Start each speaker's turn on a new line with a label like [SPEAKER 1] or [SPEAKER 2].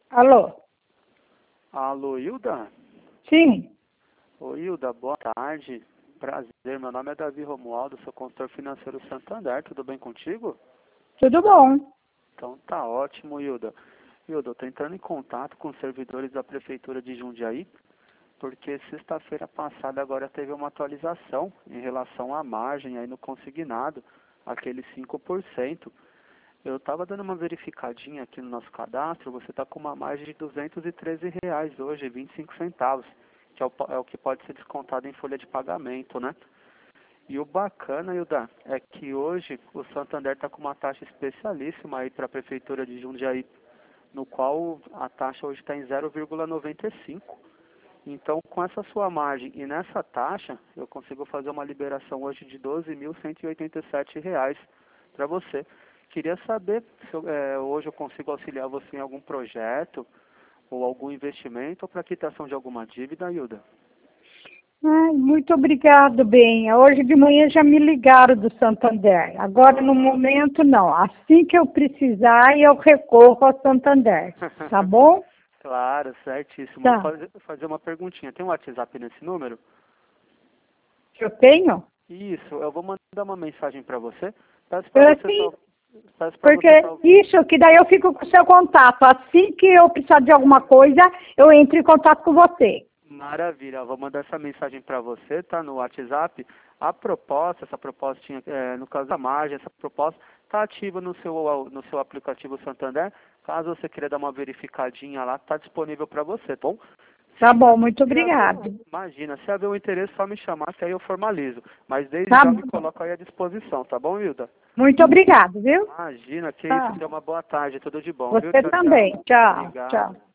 [SPEAKER 1] Alô?
[SPEAKER 2] Alô, Hilda?
[SPEAKER 1] Sim.
[SPEAKER 2] Oi, Hilda, boa tarde. Prazer, meu nome é Davi Romualdo, sou consultor financeiro Santander, tudo bem contigo?
[SPEAKER 1] Tudo bom?
[SPEAKER 2] Então tá ótimo, Hilda. Hilda, eu tô entrando em contato com os servidores da Prefeitura de Jundiaí, porque sexta-feira passada agora teve uma atualização em relação à margem aí no consignado, aquele 5%. Eu estava dando uma verificadinha aqui no nosso cadastro, você está com uma margem de R$ 213 hoje, 25 centavos, que é o que pode ser descontado em folha de pagamento, né? E o bacana, Hilda, é que hoje o Santander está com uma taxa especialíssima aí para a Prefeitura de Jundiaí, no qual a taxa hoje está em 0,95. Então, com essa sua margem e nessa taxa, eu consigo fazer uma liberação hoje de R$ 12.187 para você. Queria saber se hoje eu consigo auxiliar você em algum projeto ou algum investimento ou para quitação de alguma dívida, Hilda.
[SPEAKER 1] Ai, muito obrigado, bem. Hoje de manhã já me ligaram do Santander. Agora, no momento, não. Assim que eu precisar, eu recorro ao Santander. Tá bom?
[SPEAKER 2] Claro, certíssimo.
[SPEAKER 1] Tá.
[SPEAKER 2] Vou fazer uma perguntinha. Tem um WhatsApp nesse número?
[SPEAKER 1] Eu tenho?
[SPEAKER 2] Isso, eu vou mandar uma mensagem para você. Peço para você
[SPEAKER 1] Sim.
[SPEAKER 2] Você
[SPEAKER 1] Porque isso, que daí eu fico com o seu contato. Assim que eu precisar de alguma coisa, eu entro em contato com você.
[SPEAKER 2] Maravilha, eu vou mandar essa mensagem para você, tá no WhatsApp. A proposta, essa propostinha, no caso da margem, essa proposta está ativa no seu aplicativo Santander. Caso você queira dar uma verificadinha lá, está disponível para você, tá bom?
[SPEAKER 1] Tá bom, muito obrigado.
[SPEAKER 2] Imagina, se haver um interesse, só me chamar, que aí eu formalizo. Mas desde
[SPEAKER 1] Tá
[SPEAKER 2] já me
[SPEAKER 1] bom.
[SPEAKER 2] coloco aí à disposição, tá bom, Hilda?
[SPEAKER 1] Muito obrigado, viu?
[SPEAKER 2] Imagina, que
[SPEAKER 1] Tá.
[SPEAKER 2] isso, tenha uma boa tarde, tudo de bom, viu?
[SPEAKER 1] Você
[SPEAKER 2] Tchau,
[SPEAKER 1] também.
[SPEAKER 2] tchau.
[SPEAKER 1] Tchau,
[SPEAKER 2] Obrigado.
[SPEAKER 1] tchau.